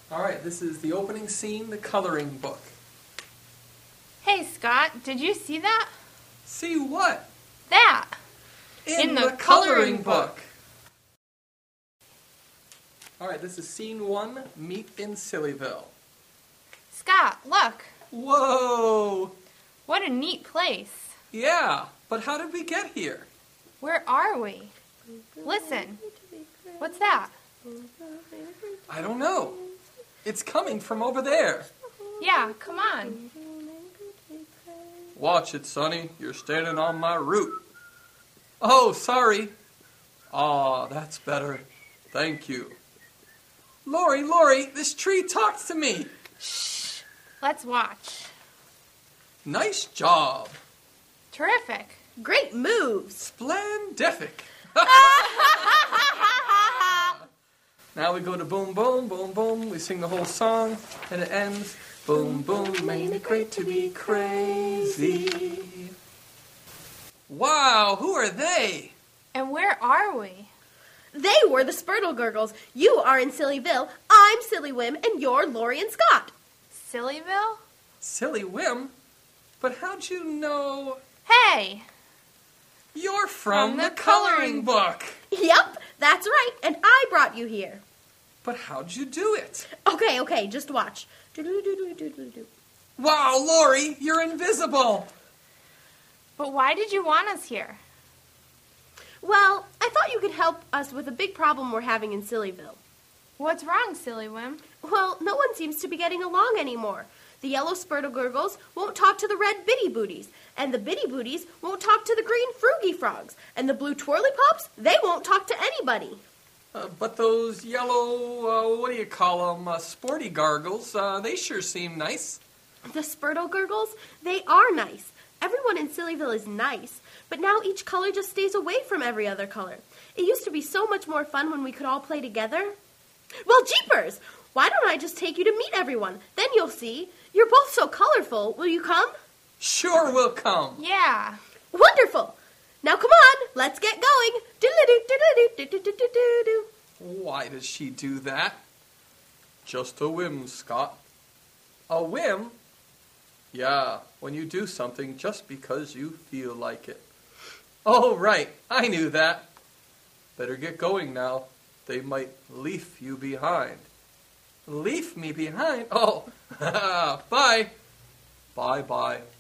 All right, this is the opening scene, the coloring book. Hey, Scott, did you see that? See what? That! In the coloring book. All right, this is scene 1, Meet in Sillyville. Scott, look. Whoa! What a neat place. Yeah, but how did we get here? Where are we? Listen. What's that? I don't know. It's coming from over there. Yeah, come on. Watch it, Sonny. You're standing on my root. Oh, sorry. Aw, that's better. Thank you. Lori, this tree talks to me. Shh. Let's watch. Nice job. Terrific. Great moves. Splendific. Now we go to boom, boom, boom, boom. We sing the whole song, and it ends. Boom, boom, ain't it great to be crazy? Wow, who are they? And where are we? They were the Spurtle-Gurgles. You are in Sillyville. I'm Silly Wim, and you're Lori and Scott. Sillyville? Silly Wim? But how'd you know? Hey! You're from the coloring book. Yep, that's right, and I brought you here. But how'd you do it? Okay, just watch. Wow, Lori, you're invisible. But why did you want us here? Well, I thought you could help us with a big problem we're having in Sillyville. What's wrong, Silly Wim? Well, no one seems to be getting along anymore. The yellow Spurtle-Gurgles won't talk to the red Bitty Booties, and the Bitty Booties won't talk to the green Froogie Frogs, and the blue Twirly Pops, they won't talk to anybody. But those yellow, what do you call them, sporty gargles, they sure seem nice. The Spurtle-Gurgles, they are nice. Everyone in Sillyville is nice, but now each color just stays away from every other color. It used to be so much more fun when we could all play together. Well, jeepers! Why don't I just take you to meet everyone? Then you'll see. You're both so colorful. Will you come? Sure, we'll come. Yeah. Wonderful! Now come on, let's get going. Why does she do that? Just a whim, Scott. A whim? Yeah, when you do something just because you feel like it. Oh, right, I knew that. Better get going now. They might leave you behind. Leave me behind? Oh, bye. Bye-bye.